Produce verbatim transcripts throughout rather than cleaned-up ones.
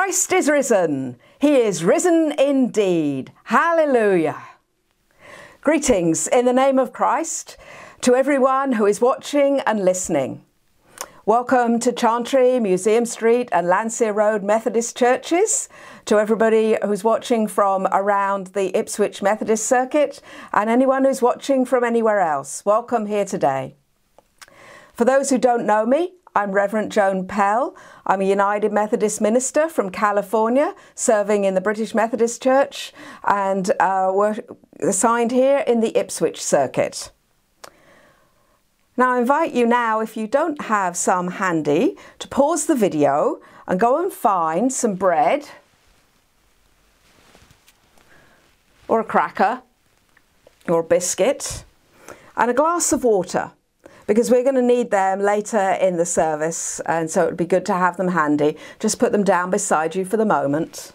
Christ is risen. He is risen indeed. Hallelujah. Greetings in the name of Christ to everyone who is watching and listening. Welcome to Chantry, Museum Street and Landseer Road Methodist churches, to everybody who's watching from around the Ipswich Methodist Circuit and anyone who's watching from anywhere else. Welcome here today. For those who don't know me, I'm Reverend Joan Pell. I'm a United Methodist minister from California, serving in the British Methodist Church, and uh, we're assigned here in the Ipswich Circuit. Now I invite you now, if you don't have some handy, to pause the video and go and find some bread or a cracker or a biscuit and a glass of water, because we're going to need them later in the service, and so it would be good to have them handy. Just put them down beside you for the moment.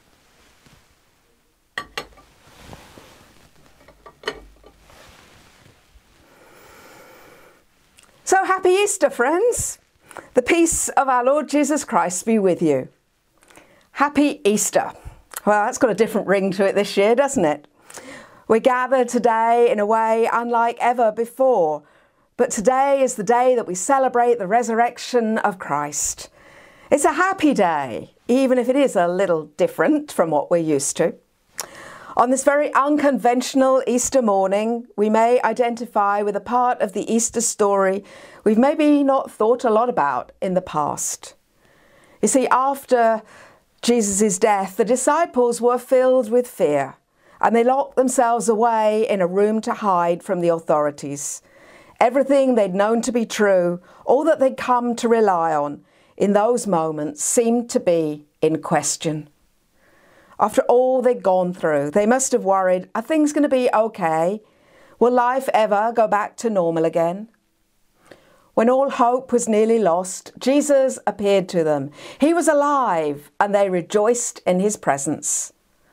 So happy Easter, friends. The peace of our Lord Jesus Christ be with you. Happy Easter. Well, that's got a different ring to it this year, doesn't it? We're gathered today in a way unlike ever before. But today is the day that we celebrate the resurrection of Christ. It's a happy day, even if it is a little different from what we're used to. On this very unconventional Easter morning, we may identify with a part of the Easter story we've maybe not thought a lot about in the past. You see, after Jesus' death, the disciples were filled with fear, and they locked themselves away in a room to hide from the authorities. Everything they'd known to be true, all that they'd come to rely on in those moments, seemed to be in question. After all they'd gone through, they must have worried, are things going to be okay? Will life ever go back to normal again? When all hope was nearly lost, Jesus appeared to them. He was alive, and they rejoiced in his presence.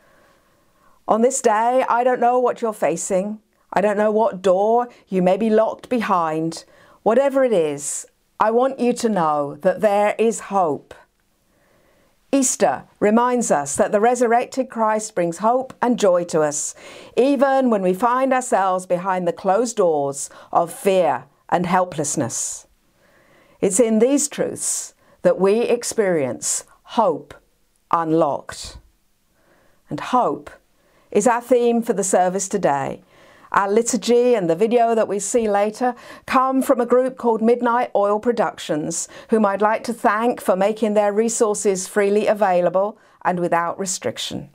On this day, I don't know what you're facing. I don't know what door you may be locked behind. Whatever it is, I want you to know that there is hope. Easter reminds us that the resurrected Christ brings hope and joy to us, even when we find ourselves behind the closed doors of fear and helplessness. It's in these truths that we experience hope unlocked. And hope is our theme for the service today. Our liturgy and the video that we see later come from a group called Midnight Oil Productions, whom I'd like to thank for making their resources freely available and without restriction.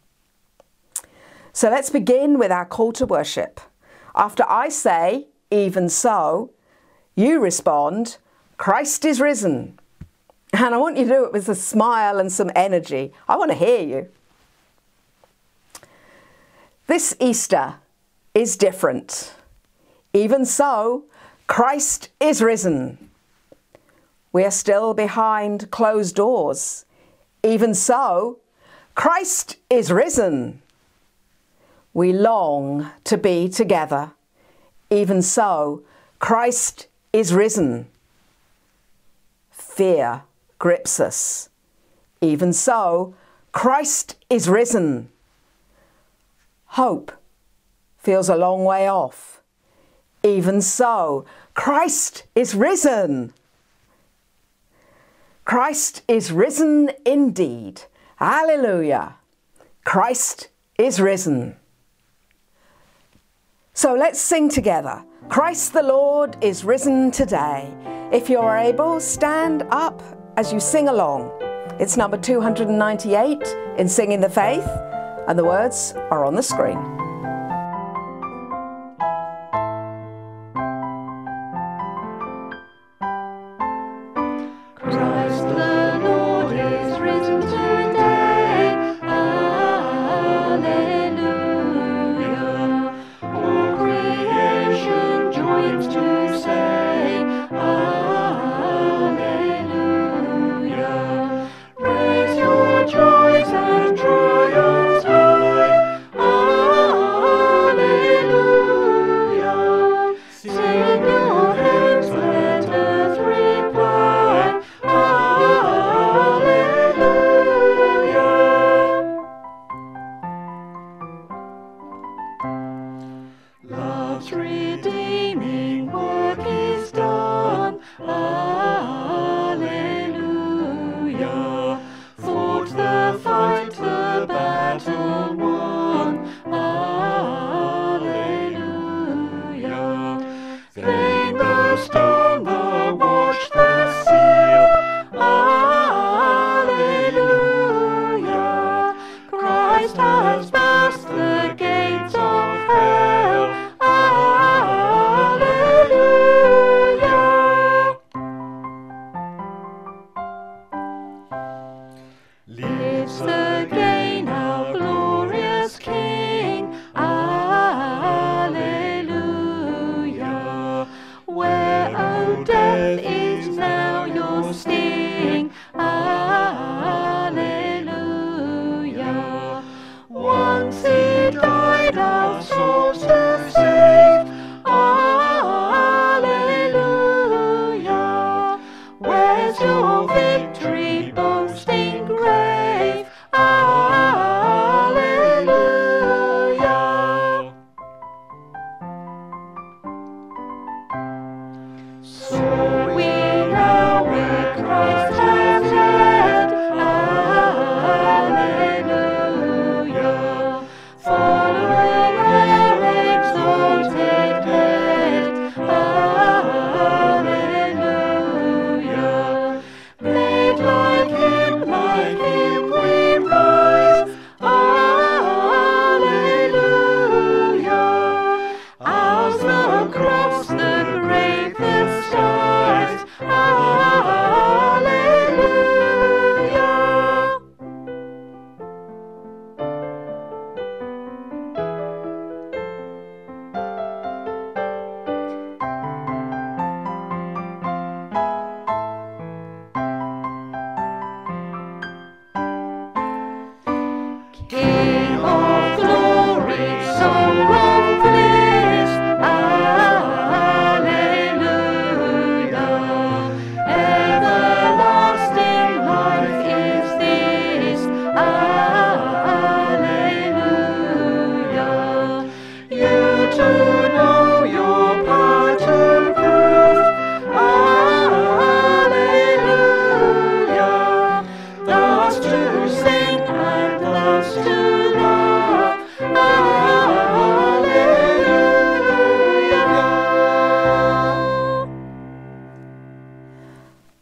So let's begin with our call to worship. After I say, even so, you respond, Christ is risen. And I want you to do it with a smile and some energy. I want to hear you. This Easter is different. Even so, Christ is risen. We are still behind closed doors. Even so, Christ is risen. We long to be together. Even so, Christ is risen. Fear grips us. Even so, Christ is risen. Hope feels a long way off. Even so, Christ is risen. Christ is risen indeed. Hallelujah. Christ is risen. So let's sing together. Christ the Lord is risen today. If you're able, stand up as you sing along. It's number two hundred ninety-eight in Singing the Faith, and the words are on the screen. Joys and triumphs high,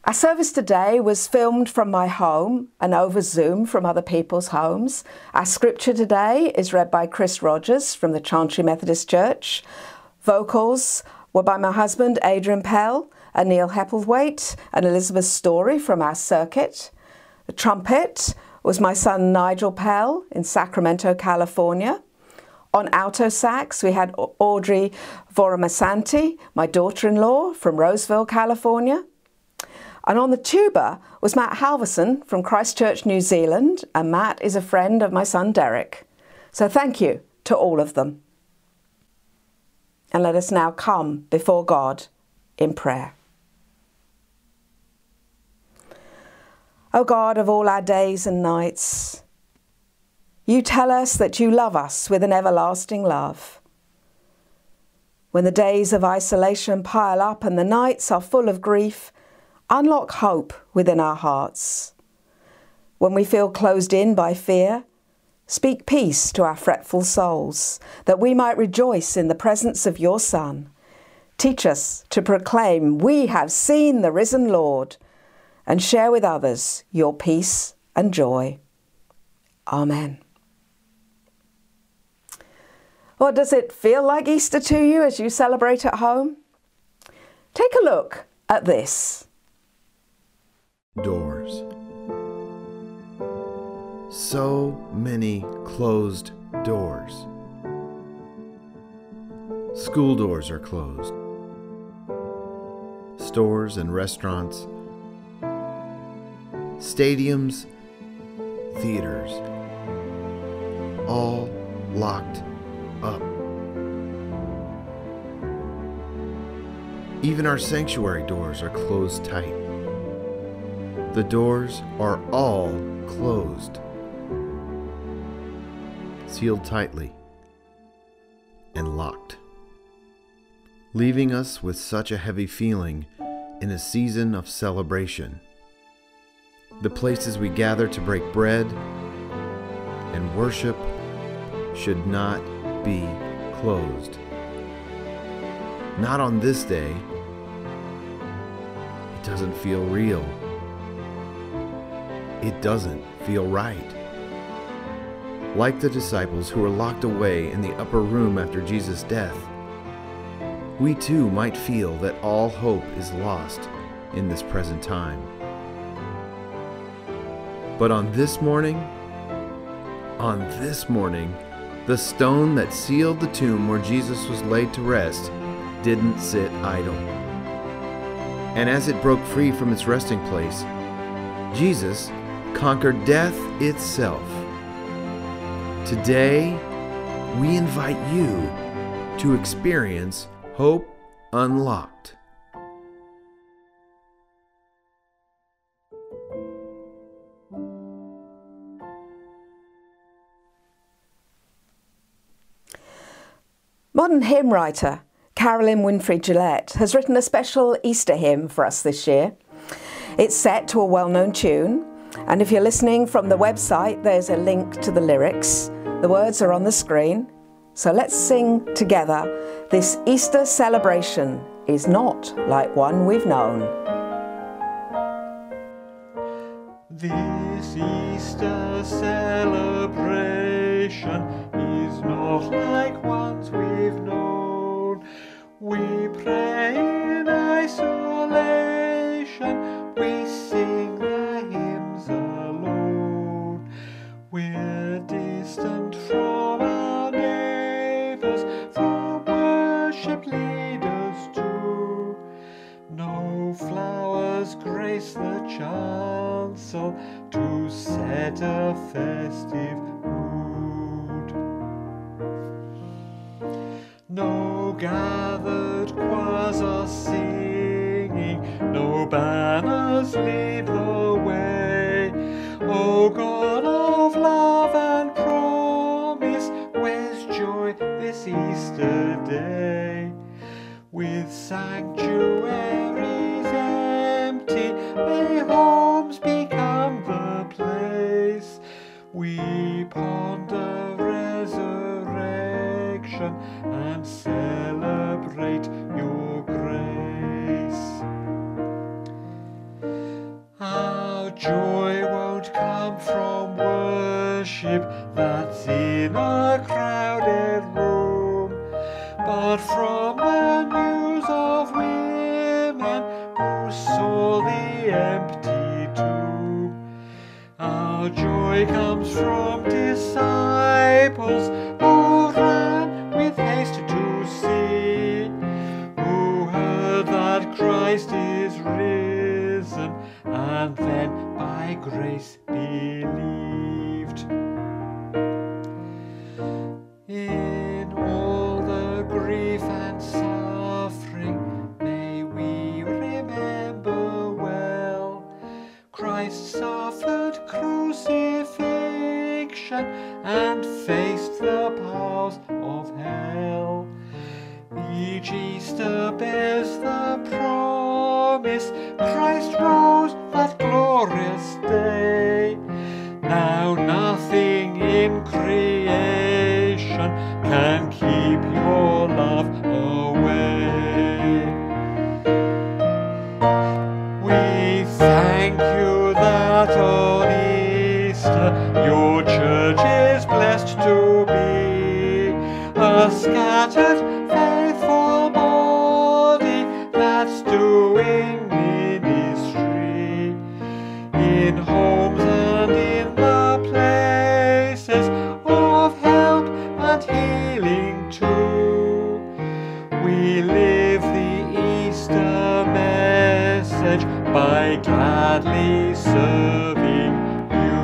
Our service today was filmed from my home and over Zoom from other people's homes. Our scripture today is read by Chris Rogers from the Chantry Methodist Church. Vocals were by my husband Adrian Pell and Neil Heppelthwaite and Elizabeth Story from our circuit. The trumpet was my son Nigel Pell in Sacramento, California. On alto sax, we had Audrey Voramasanti, my daughter-in-law from Roseville, California. And on the tuba was Matt Halverson from Christchurch, New Zealand, and Matt is a friend of my son Derek. So thank you to all of them. And let us now come before God in prayer. O God of all our days and nights, you tell us that you love us with an everlasting love. When the days of isolation pile up and the nights are full of grief, unlock hope within our hearts. When we feel closed in by fear, speak peace to our fretful souls, that we might rejoice in the presence of your Son. Teach us to proclaim we have seen the risen Lord, and share with others your peace and joy. Amen. Well, does it feel like Easter to you as you celebrate at home? Take a look at this. Doors. So many closed doors. School doors are closed. Stores and restaurants. Stadiums, theaters, all locked up. Even our sanctuary doors are closed tight. The doors are all closed, sealed tightly, and locked, leaving us with such a heavy feeling in a season of celebration. The places we gather to break bread and worship should not be closed. Not on this day. It doesn't feel real. It doesn't feel right. Like the disciples who were locked away in the upper room after Jesus' death, we too might feel that all hope is lost in this present time. But on this morning, on this morning, the stone that sealed the tomb where Jesus was laid to rest didn't sit idle. And as it broke free from its resting place, Jesus conquered death itself. Today, we invite you to experience hope unlocked. Modern hymn writer Carolyn Winfrey Gillette has written a special Easter hymn for us this year. It's set to a well-known tune, and if you're listening from the website, there's a link to the lyrics. The words are on the screen. So let's sing together. This Easter celebration is not like one we've known. This Easter celebration is not like ones we've known. We pray in isolation, we sing the hymns alone. We're distant from our neighbours, from worship leaders too. No flowers grace the chancel to set a festive mood. No gathered choirs are singing, no banners lead the way. O God of love and promise, where's joy this Easter day? With sanctuaries empty, may homes become the place. We ponder resurrection and celebrate your grace. empty tomb. Our joy comes from disciples who ran with haste to see, who heard that Christ is risen, and then by grace believed. In all the grief and suffering, may we remember well, Christ suffered crucifixion and faced the powers of hell. Each Easter bears the promise, Christ rose that glorious day. Now nothing in creation can keep your love away. We thank you that on Easter your church is blessed to be a scattered faithful body that's doing ministry in homes and in the places of help and healing too. We live the Easter message by gladly serving you.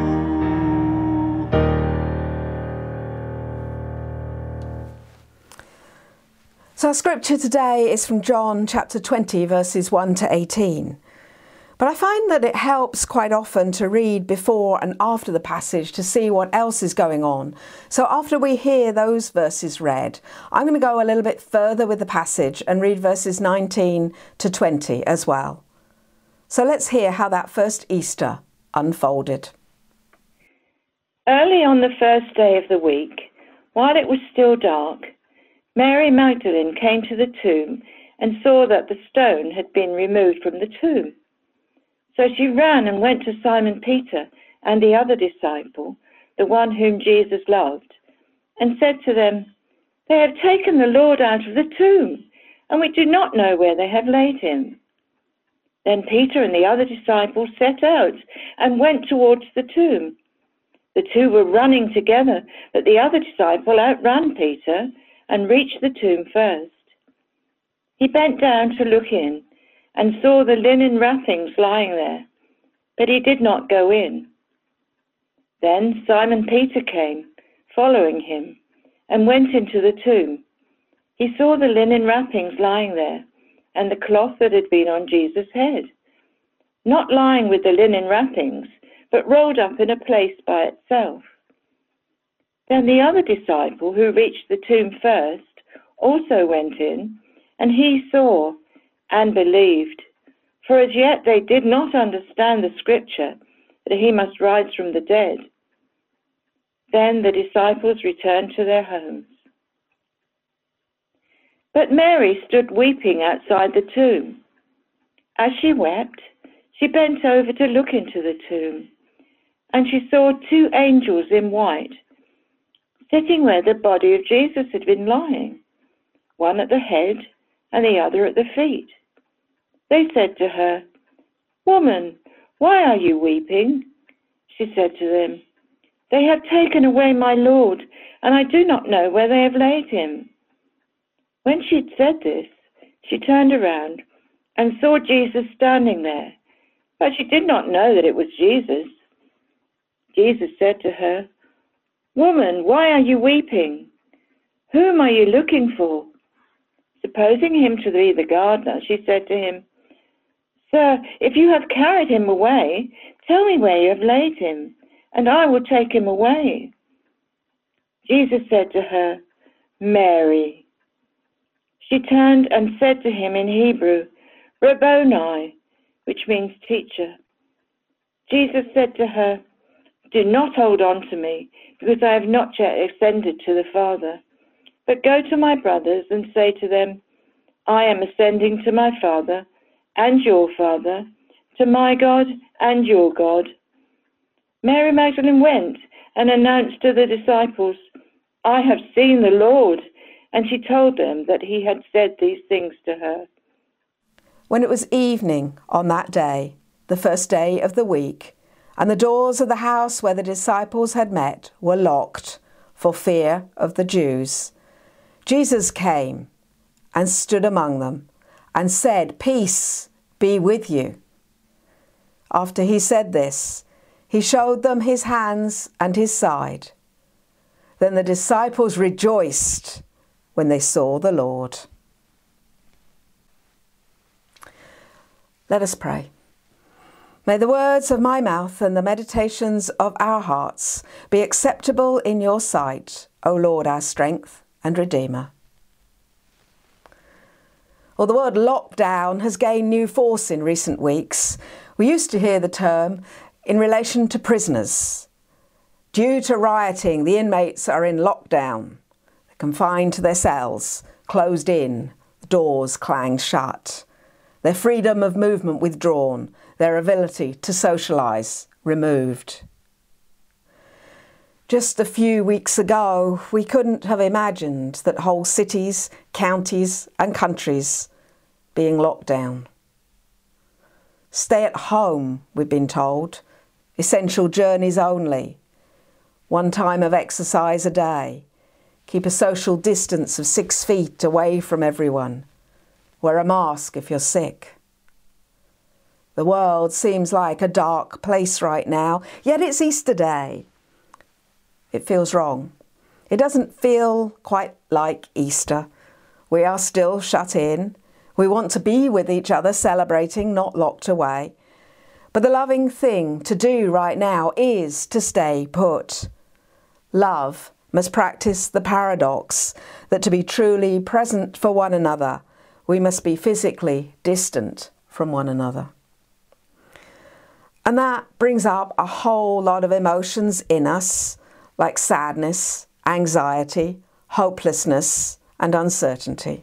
So our scripture today is from John chapter twenty, verses one to eighteen. But I find that it helps quite often to read before and after the passage to see what else is going on. So after we hear those verses read, I'm going to go a little bit further with the passage and read verses nineteen to twenty as well. So let's hear how that first Easter unfolded. Early on the first day of the week, while it was still dark, Mary Magdalene came to the tomb and saw that the stone had been removed from the tomb. So she ran and went to Simon Peter and the other disciple, the one whom Jesus loved, and said to them, "They have taken the Lord out of the tomb, and we do not know where they have laid him." Then Peter and the other disciple set out and went towards the tomb. The two were running together, but the other disciple outran Peter and reached the tomb first. He bent down to look in and saw the linen wrappings lying there, but he did not go in. Then Simon Peter came, following him, and went into the tomb. He saw the linen wrappings lying there, and the cloth that had been on Jesus' head, not lying with the linen wrappings, but rolled up in a place by itself. Then the other disciple, who reached the tomb first, also went in, and he saw and believed, for as yet they did not understand the scripture that he must rise from the dead. Then the disciples returned to their homes. But Mary stood weeping outside the tomb. As she wept, she bent over to look into the tomb, and she saw two angels in white, sitting where the body of Jesus had been lying, one at the head and the other at the feet. They said to her, "Woman, why are you weeping?" She said to them, "They have taken away my Lord, and I do not know where they have laid him." When she had said this, she turned around and saw Jesus standing there, but she did not know that it was Jesus. Jesus said to her, "Woman, why are you weeping? Whom are you looking for?" Supposing him to be the gardener, she said to him, "Sir, if you have carried him away, tell me where you have laid him, and I will take him away." Jesus said to her, "Mary." She turned and said to him in Hebrew, "Rabboni," which means teacher. Jesus said to her, "Do not hold on to me, because I have not yet ascended to the Father. But go to my brothers and say to them, I am ascending to my Father and your Father, to my God and your God." Mary Magdalene went and announced to the disciples, "I have seen the Lord," and she told them that he had said these things to her. When it was evening on that day, the first day of the week, and the doors of the house where the disciples had met were locked for fear of the Jews, Jesus came and stood among them and said, "Peace be with you." After he said this, he showed them his hands and his side. Then the disciples rejoiced when they saw the Lord. Let us pray. May the words of my mouth and the meditations of our hearts be acceptable in your sight, O Lord, our strength and Redeemer. Well, the word lockdown has gained new force in recent weeks. We used to hear the term in relation to prisoners. Due to rioting, the inmates are in lockdown. They're confined to their cells, closed in, the doors clang shut. Their freedom of movement withdrawn, their ability to socialise removed. Just a few weeks ago, we couldn't have imagined that whole cities, counties and countries being locked down. Stay at home, we've been told. Essential journeys only. One time of exercise a day. Keep a social distance of six feet away from everyone. Wear a mask if you're sick. The world seems like a dark place right now, yet it's Easter Day. It feels wrong. It doesn't feel quite like Easter. We are still shut in. We want to be with each other, celebrating, not locked away. But the loving thing to do right now is to stay put. Love must practice the paradox that to be truly present for one another, we must be physically distant from one another. And that brings up a whole lot of emotions in us, like sadness, anxiety, hopelessness, and uncertainty.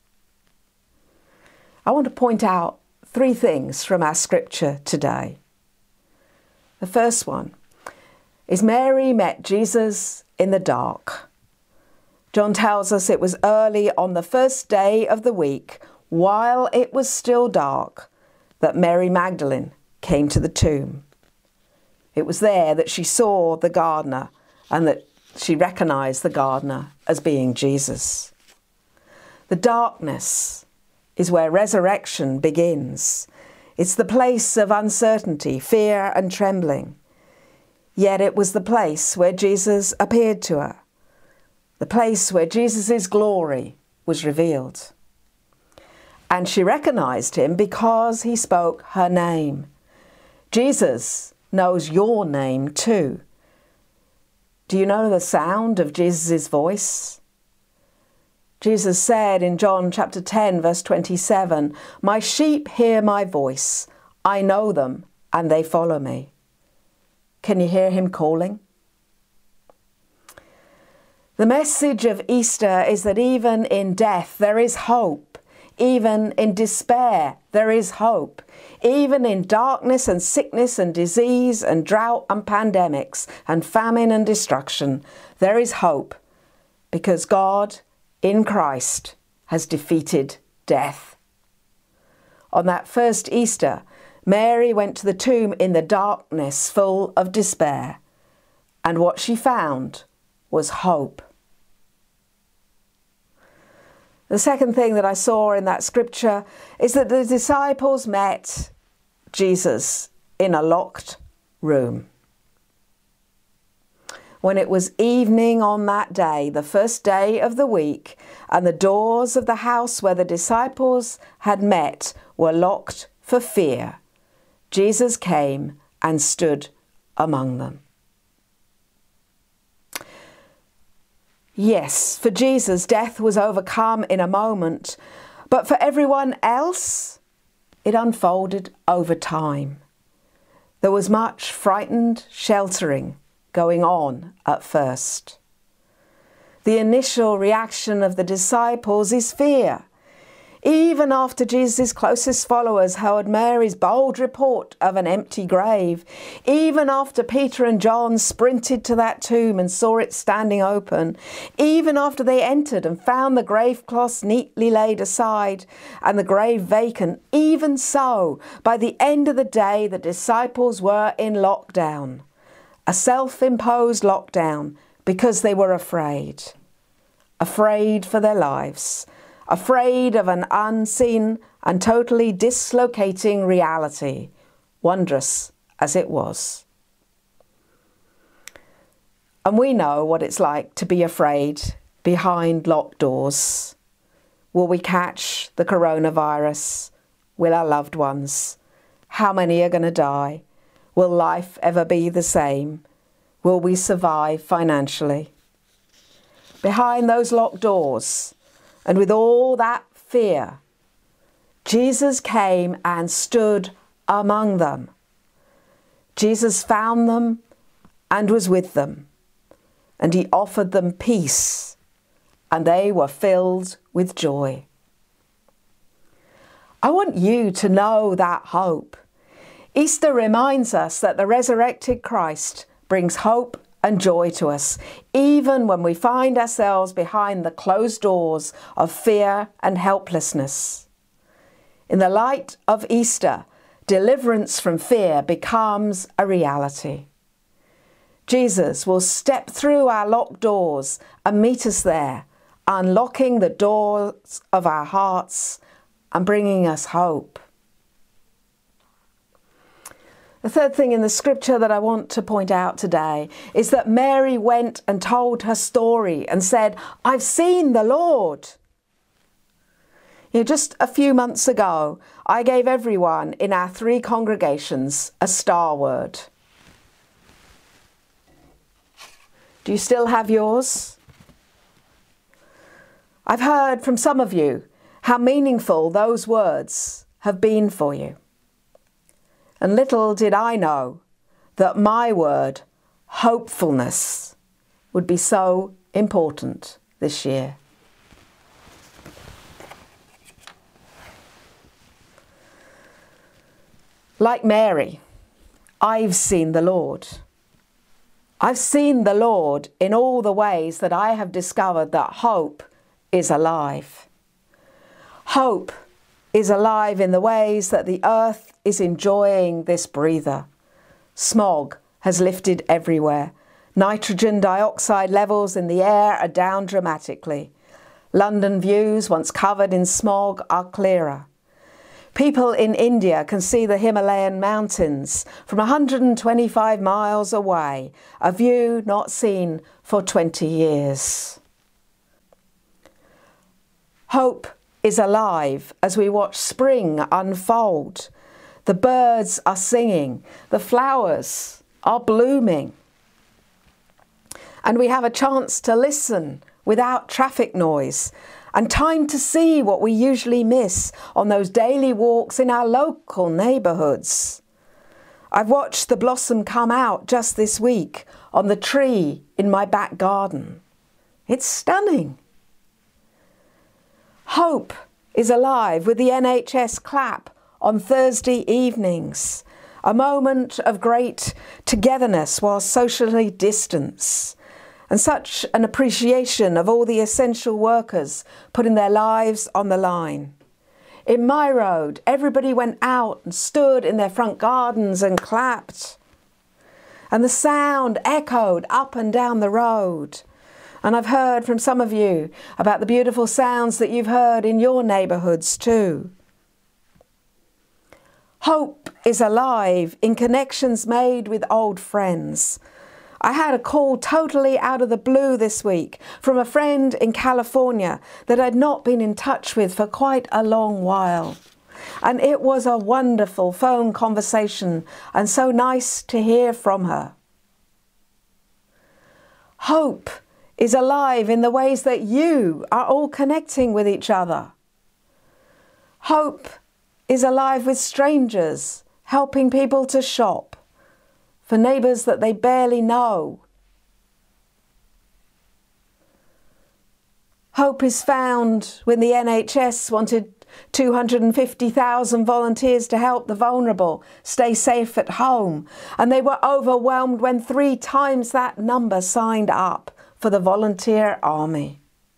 I want to point out three things from our scripture today. The first one is Mary met Jesus in the dark. John tells us it was early on the first day of the week, while it was still dark, that Mary Magdalene came to the tomb. It was there that she saw the gardener and that she recognised the gardener as being Jesus. The darkness is where resurrection begins. It's the place of uncertainty, fear and trembling. Yet it was the place where Jesus appeared to her, the place where Jesus' glory was revealed. And she recognised him because he spoke her name. Jesus knows your name too. Do you know the sound of Jesus' voice? Jesus said in John chapter ten, verse twenty-seven, "My sheep hear my voice. I know them and they follow me." Can you hear him calling? The message of Easter is that even in death there is hope. Even in despair there is hope. Even in darkness and sickness and disease and drought and pandemics and famine and destruction, there is hope because God in Christ has defeated death. On that first Easter, Mary went to the tomb in the darkness, full of despair, and what she found was hope. The second thing that I saw in that scripture is that the disciples met Jesus in a locked room. When it was evening on that day, the first day of the week, and the doors of the house where the disciples had met were locked for fear, Jesus came and stood among them. Yes, for Jesus, death was overcome in a moment, but for everyone else, it unfolded over time. There was much frightened sheltering going on at first. The initial reaction of the disciples is fear. Even after Jesus' closest followers heard Mary's bold report of an empty grave, even after Peter and John sprinted to that tomb and saw it standing open, even after they entered and found the grave cloths neatly laid aside and the grave vacant, even so, by the end of the day, the disciples were in lockdown, a self-imposed lockdown, because they were afraid, afraid for their lives, afraid of an unseen and totally dislocating reality, wondrous as it was. And we know what it's like to be afraid behind locked doors. Will we catch the coronavirus? Will our loved ones? How many are going to die? Will life ever be the same? Will we survive financially? Behind those locked doors, and with all that fear, Jesus came and stood among them. Jesus found them and was with them, and he offered them peace, and they were filled with joy. I want you to know that hope. Easter reminds us that the resurrected Christ brings hope and joy to us, even when we find ourselves behind the closed doors of fear and helplessness. In the light of Easter, deliverance from fear becomes a reality. Jesus will step through our locked doors and meet us there, unlocking the doors of our hearts and bringing us hope. The third thing in the scripture that I want to point out today is that Mary went and told her story and said, "I've seen the Lord." You know, just a few months ago, I gave everyone in our three congregations a star word. Do you still have yours? I've heard from some of you how meaningful those words have been for you. And little did I know that my word, hopefulness, would be so important this year. Like Mary, I've seen the Lord. I've seen the Lord in all the ways that I have discovered that hope is alive. Hope is alive in the ways that the earth is enjoying this breather. Smog has lifted everywhere. Nitrogen dioxide levels in the air are down dramatically. London views, once covered in smog, are clearer. People in India can see the Himalayan mountains from one hundred twenty-five miles away, a view not seen for twenty years. Hope is alive as we watch spring unfold. The birds are singing, the flowers are blooming. And we have a chance to listen without traffic noise and time to see what we usually miss on those daily walks in our local neighbourhoods. I've watched the blossom come out just this week on the tree in my back garden. It's stunning. Hope is alive with the N H S clap on Thursday evenings, a moment of great togetherness while socially distanced, and such an appreciation of all the essential workers putting their lives on the line. In my road, everybody went out and stood in their front gardens and clapped. And the sound echoed up and down the road. And I've heard from some of you about the beautiful sounds that you've heard in your neighbourhoods too. Hope is alive in connections made with old friends. I had a call totally out of the blue this week from a friend in California that I'd not been in touch with for quite a long while. And it was a wonderful phone conversation and so nice to hear from her. Hope is alive in the ways that you are all connecting with each other. Hope is alive with strangers, helping people to shop, for neighbours that they barely know. Hope is found when the N H S wanted two hundred fifty thousand volunteers to help the vulnerable stay safe at home, and they were overwhelmed when three times that number signed up for the volunteer army.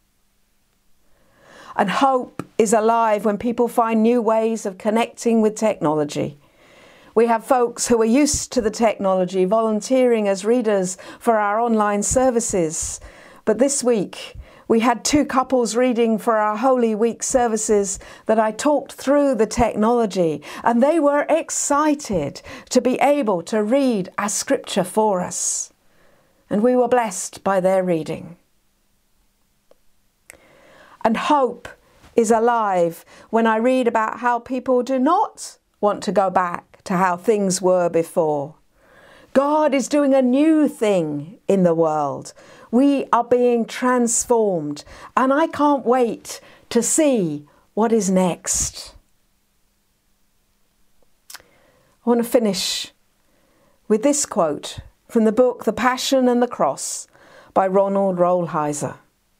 And hope is alive when people find new ways of connecting with technology. We have folks who are used to the technology volunteering as readers for our online services. But this week, we had two couples reading for our Holy Week services that I talked through the technology, and they were excited to be able to read our scripture for us. And we were blessed by their reading. And hope is alive when I read about how people do not want to go back to how things were before. God is doing a new thing in the world. We are being transformed, and I can't wait to see what is next. I want to finish with this quote from the book The Passion and the Cross by Ronald Rolheiser.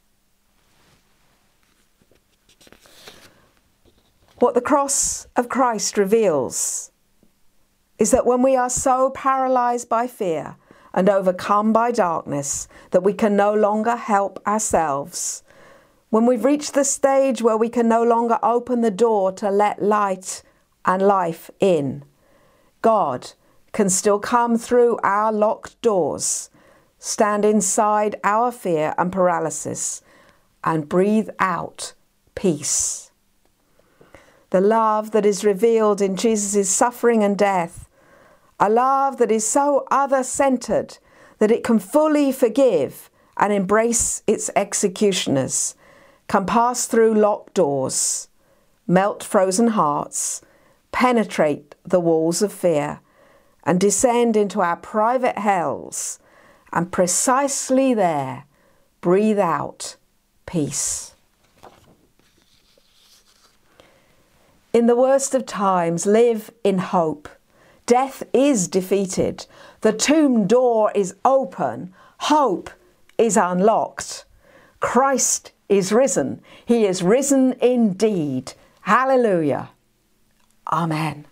What the cross of Christ reveals is that when we are so paralyzed by fear and overcome by darkness that we can no longer help ourselves, when we've reached the stage where we can no longer open the door to let light and life in, God can still come through our locked doors, stand inside our fear and paralysis, and breathe out peace. The love that is revealed in Jesus' suffering and death, a love that is so other-centered that it can fully forgive and embrace its executioners, can pass through locked doors, melt frozen hearts, penetrate the walls of fear, and descend into our private hells, and precisely there breathe out peace. In the worst of times, live in hope. Death is defeated. The tomb door is open. Hope is unlocked. Christ is risen. He is risen indeed. Hallelujah. Amen.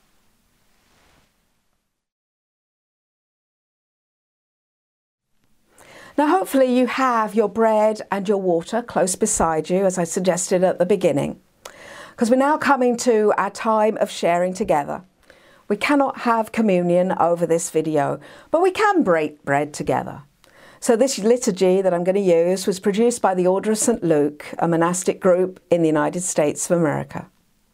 Now, hopefully you have your bread and your water close beside you, as I suggested at the beginning, because we're now coming to our time of sharing together. We cannot have communion over this video, but we can break bread together. So this liturgy that I'm going to use was produced by the Order of Saint Luke, a monastic group in the United States of America.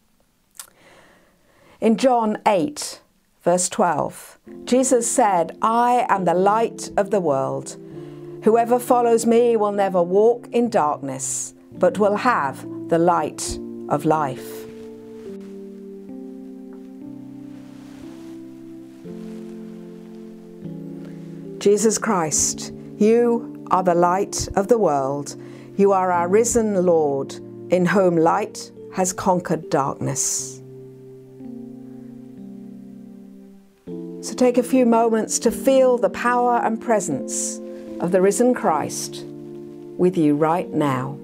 In John eight, verse twelve, Jesus said, "I am the light of the world. Whoever follows me will never walk in darkness, but will have the light of life." Jesus Christ, you are the light of the world. You are our risen Lord, in whom light has conquered darkness. So take a few moments to feel the power and presence of the risen Christ with you right now.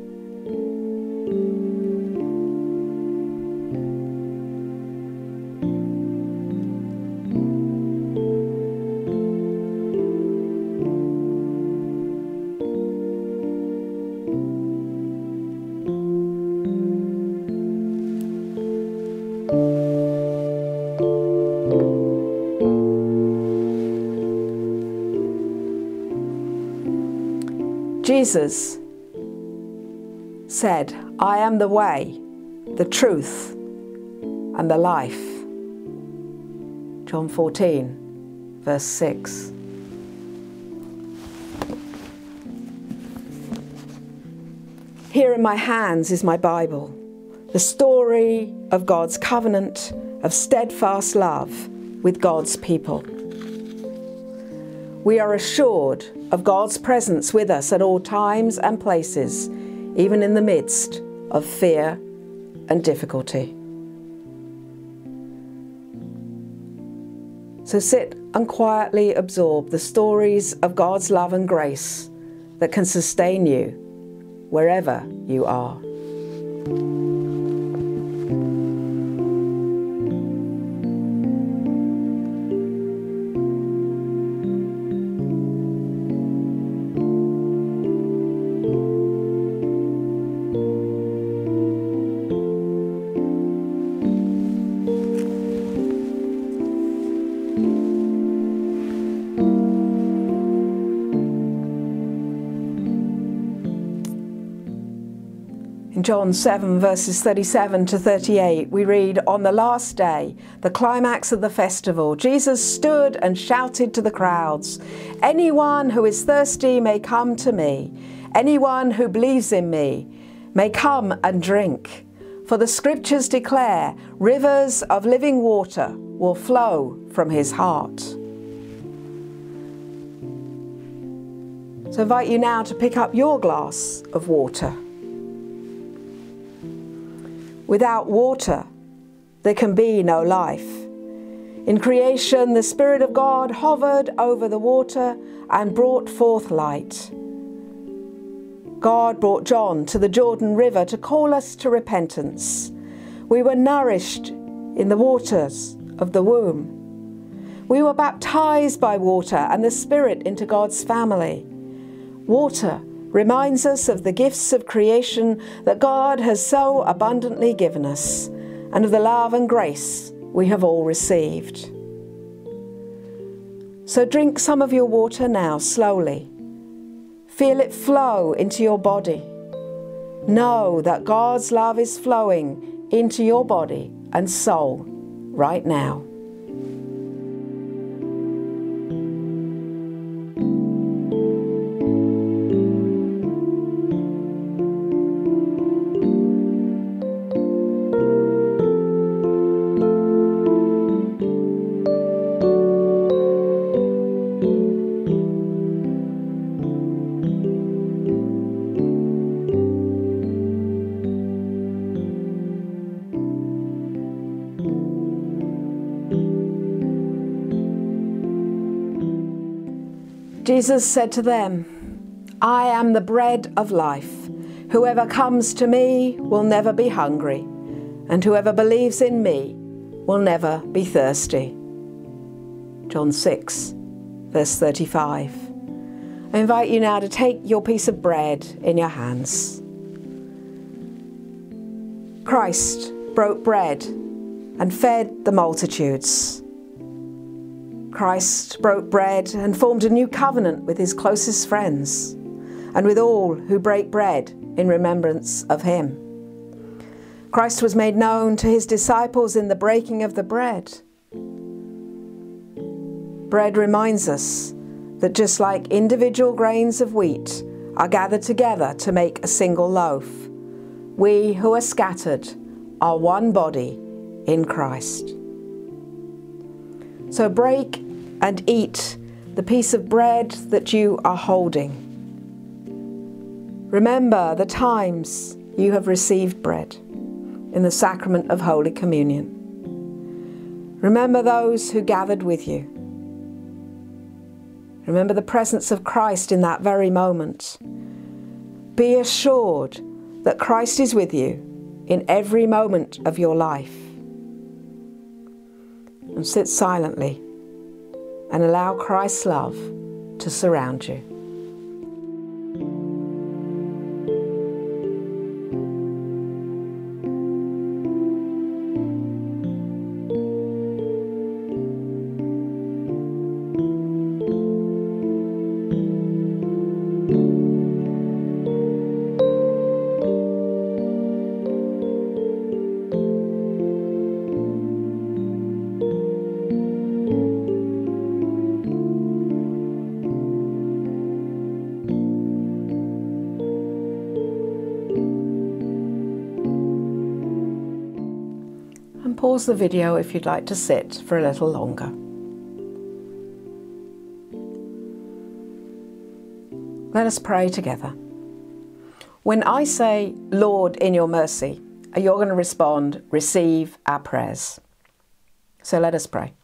Jesus said, "I am the way, the truth, and the life." John fourteen, verse six. Here in my hands is my Bible, the story of God's covenant of steadfast love with God's people. We are assured of God's presence with us at all times and places, even in the midst of fear and difficulty. So sit and quietly absorb the stories of God's love and grace that can sustain you wherever you are. In John seven, verses thirty-seven to thirty-eight, we read, "On the last day, the climax of the festival, Jesus stood and shouted to the crowds, 'Anyone who is thirsty may come to me. Anyone who believes in me may come and drink. For the scriptures declare, rivers of living water will flow from his heart.'" So I invite you now to pick up your glass of water. Without water, there can be no life. In creation, the Spirit of God hovered over the water and brought forth light. God brought John to the Jordan River to call us to repentance. We were nourished in the waters of the womb. We were baptized by water and the Spirit into God's family. Water reminds us of the gifts of creation that God has so abundantly given us, and of the love and grace we have all received. So drink some of your water now, slowly. Feel it flow into your body. Know that God's love is flowing into your body and soul right now. Jesus said to them, "I am the bread of life. Whoever comes to me will never be hungry, and whoever believes in me will never be thirsty." John six, verse thirty-five. I invite you now to take your piece of bread in your hands. Christ broke bread and fed the multitudes. Christ broke bread and formed a new covenant with his closest friends and with all who break bread in remembrance of him. Christ was made known to his disciples in the breaking of the bread. Bread reminds us that just like individual grains of wheat are gathered together to make a single loaf, we who are scattered are one body in Christ. So break and eat the piece of bread that you are holding. Remember the times you have received bread in the sacrament of Holy Communion. Remember those who gathered with you. Remember the presence of Christ in that very moment. Be assured that Christ is with you in every moment of your life. And sit silently and allow Christ's love to surround you. Pause the video if you'd like to sit for a little longer. Let us pray together. When I say, "Lord, in your mercy," you're going to respond, "Receive our prayers." So let us pray.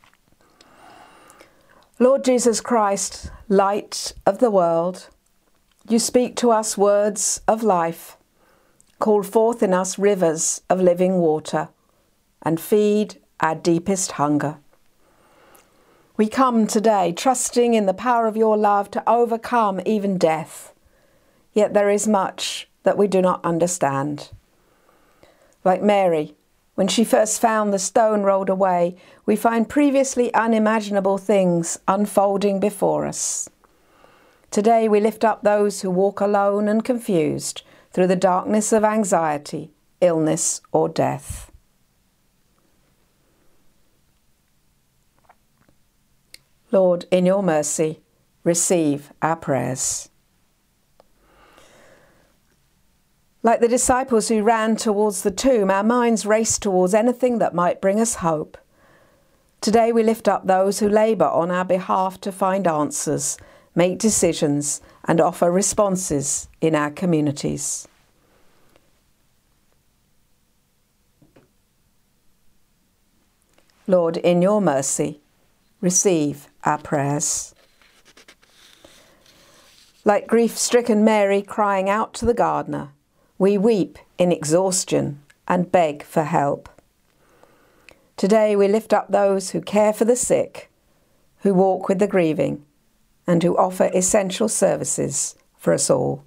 Lord Jesus Christ, light of the world, you speak to us words of life, call forth in us rivers of living water, and feed our deepest hunger. We come today trusting in the power of your love to overcome even death, yet there is much that we do not understand. Like Mary, when she first found the stone rolled away, we find previously unimaginable things unfolding before us. Today we lift up those who walk alone and confused through the darkness of anxiety, illness, or death. Lord, in your mercy, receive our prayers. Like the disciples who ran towards the tomb, our minds race towards anything that might bring us hope. Today we lift up those who labour on our behalf to find answers, make decisions, and offer responses in our communities. Lord, in your mercy, receive our prayers. Like grief-stricken Mary crying out to the gardener, we weep in exhaustion and beg for help. Today we lift up those who care for the sick, who walk with the grieving, and who offer essential services for us all.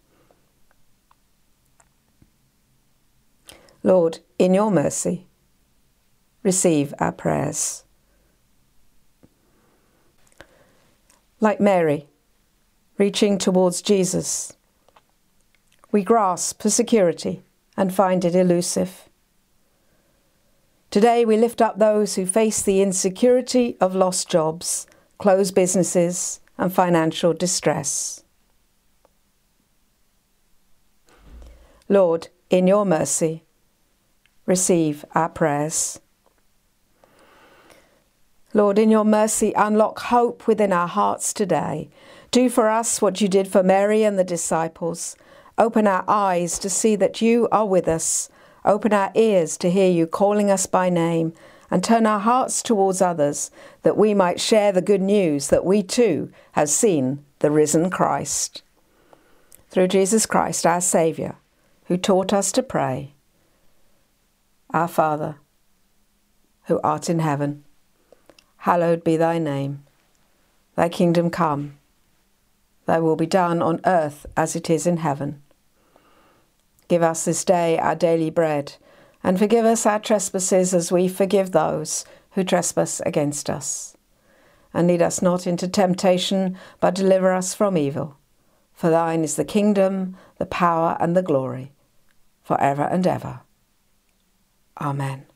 Lord, in your mercy, receive our prayers. Like Mary, reaching towards Jesus, we grasp for security and find it elusive. Today we lift up those who face the insecurity of lost jobs, closed businesses, and financial distress. Lord, in your mercy, receive our prayers. Lord, in your mercy, unlock hope within our hearts today. Do for us what you did for Mary and the disciples. Open our eyes to see that you are with us. Open our ears to hear you calling us by name, and turn our hearts towards others, that we might share the good news that we too have seen the risen Christ. Through Jesus Christ, our Saviour, who taught us to pray, Our Father, who art in heaven, hallowed be thy name. Thy kingdom come. Thy will be done on earth as it is in heaven. Give us this day our daily bread, and forgive us our trespasses as we forgive those who trespass against us. And lead us not into temptation, but deliver us from evil. For thine is the kingdom, the power, and the glory, for ever and ever. Amen.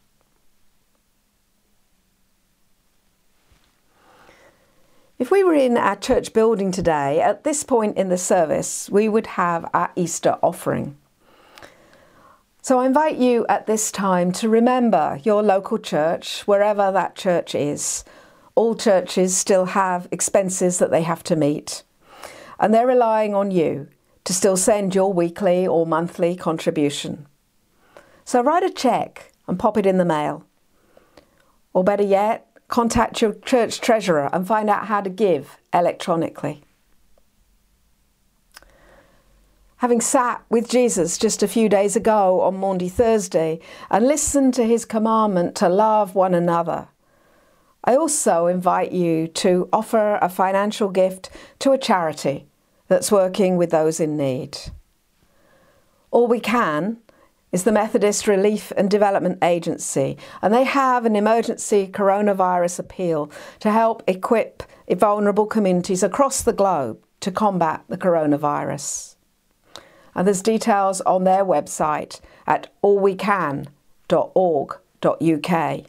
If we were in our church building today, at this point in the service, we would have our Easter offering. So I invite you at this time to remember your local church, wherever that church is. All churches still have expenses that they have to meet, and they're relying on you to still send your weekly or monthly contribution. So write a cheque and pop it in the mail. Or better yet, contact your church treasurer and find out how to give electronically. Having sat with Jesus just a few days ago on Maundy Thursday and listened to his commandment to love one another, I also invite you to offer a financial gift to a charity that's working with those in need. All We Can is the Methodist Relief and Development Agency, and they have an emergency coronavirus appeal to help equip vulnerable communities across the globe to combat the coronavirus. And there's details on their website at all we can dot org dot U K.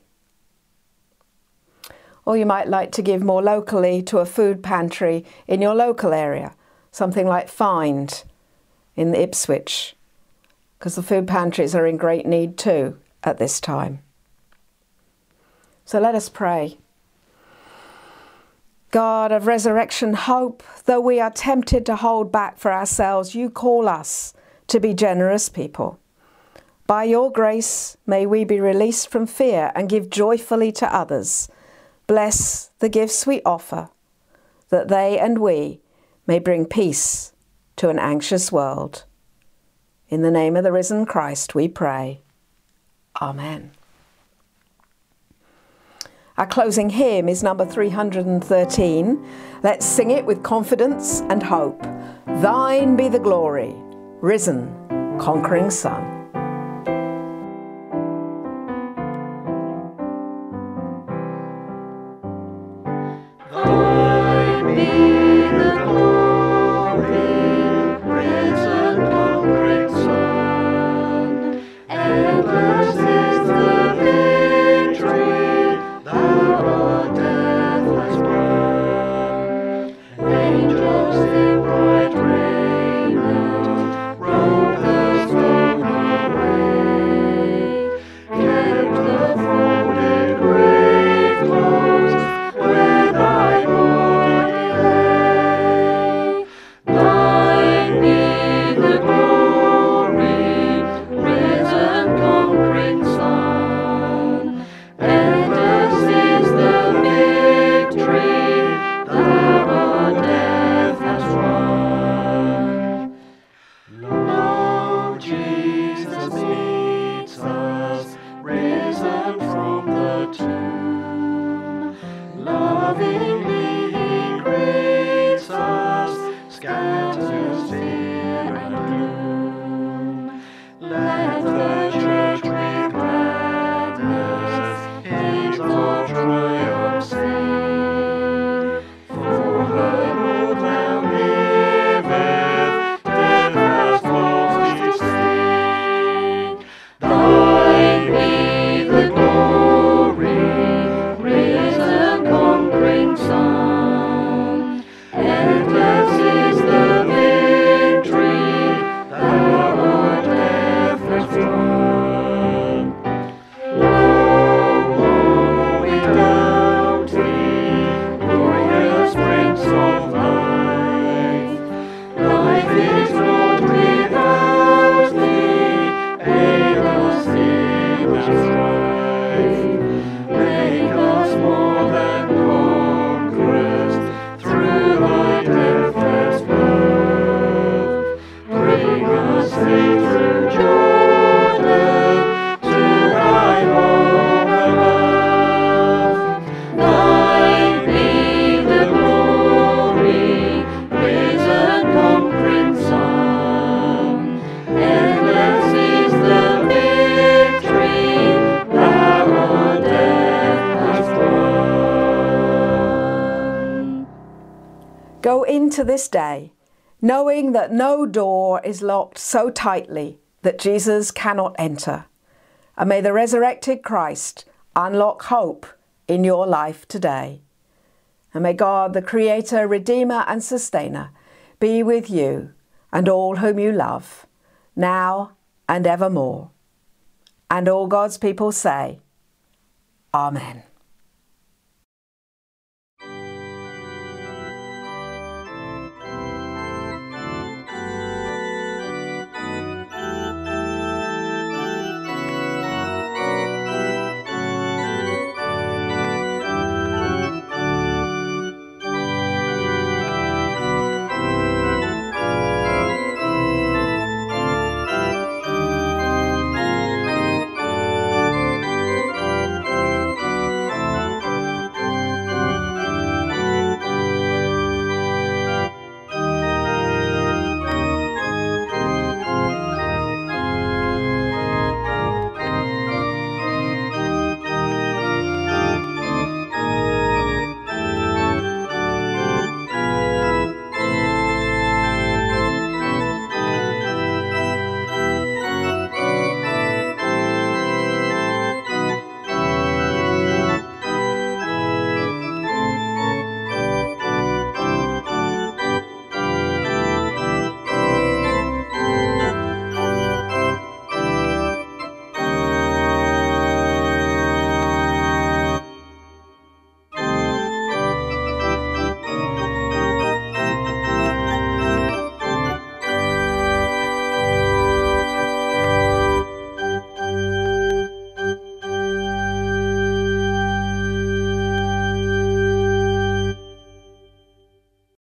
Or you might like to give more locally to a food pantry in your local area, something like Find in Ipswich, because the food pantries are in great need too at this time. So let us pray. God of resurrection hope, though we are tempted to hold back for ourselves, you call us to be generous people. By your grace, may we be released from fear and give joyfully to others. Bless the gifts we offer, that they and we may bring peace to an anxious world. In the name of the risen Christ we pray. Amen. Our closing hymn is number three hundred thirteen. Let's sing it with confidence and hope. Thine be the glory, risen, conquering Son. Thine be the glory, risen, conquering Son. Go into this day knowing that no door is locked so tightly that Jesus cannot enter. And may the resurrected Christ unlock hope in your life today. And may God, the Creator, Redeemer and Sustainer, be with you and all whom you love, now and evermore. And all God's people say, Amen.